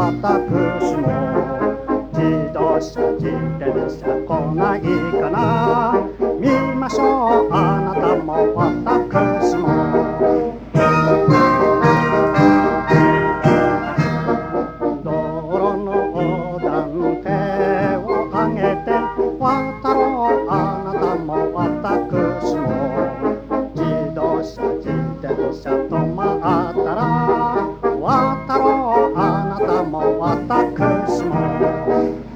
私も自動車自転車来ないかな。見ましょうあなたも私も。道路の横断手を挙げて渡ろうあなたも私も。自動車自転車止まったら渡ろうあなたも私も。